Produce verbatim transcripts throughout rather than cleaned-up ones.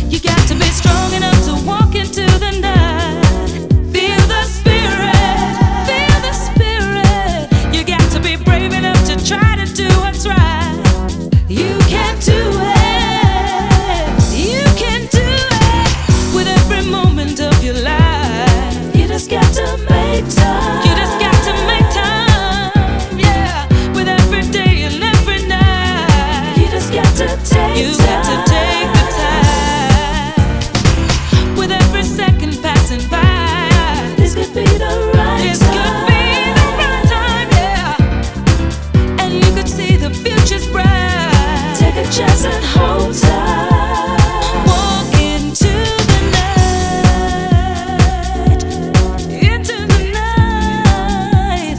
You got to be strong enough to walk into the night. Feel the spirit, feel the spirit. You got to be brave enough to try to do what's right. You can do it, you can do it with every moment of your life. You just got to make time. You just got to make time, yeah. With every day and every night. You just got to take you time. Got to take the time. With every second passing by. This could be the right this time. This could be the right time, yeah. And you could see the future's bright. Take a chance and hold tight. Walk into the night. Into the night.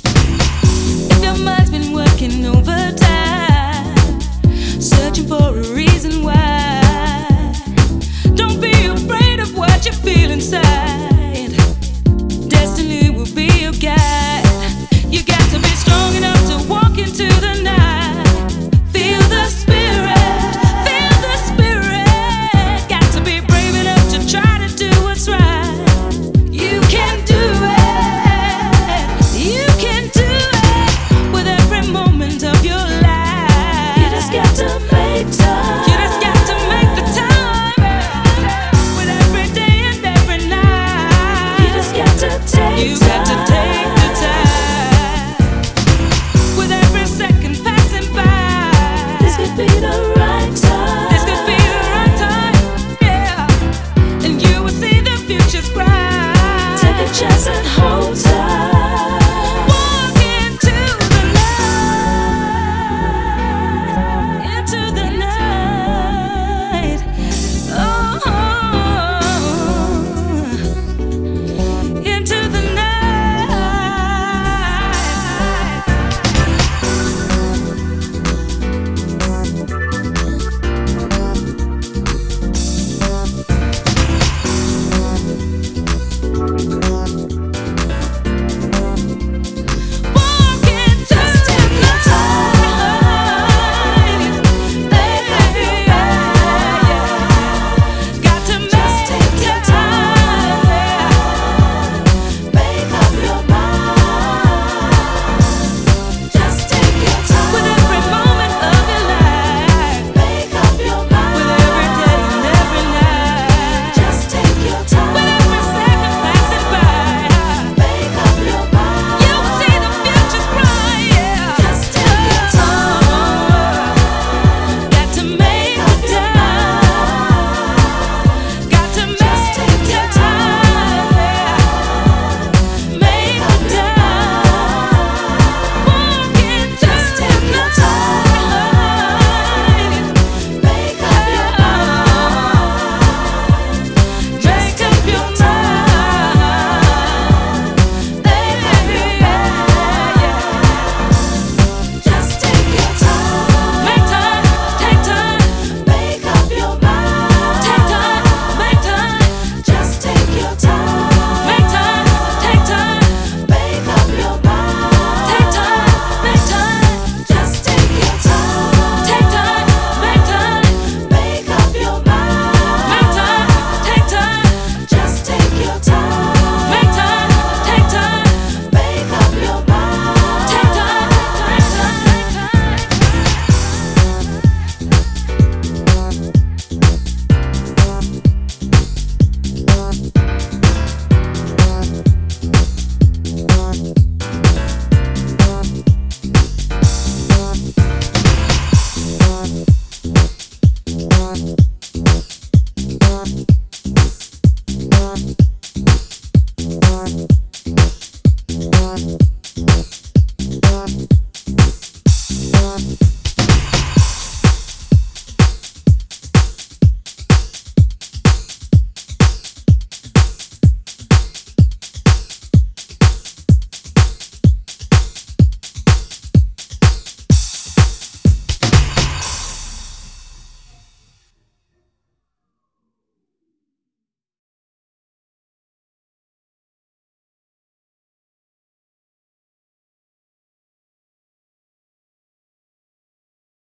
If your mind's been working overtime, searching for a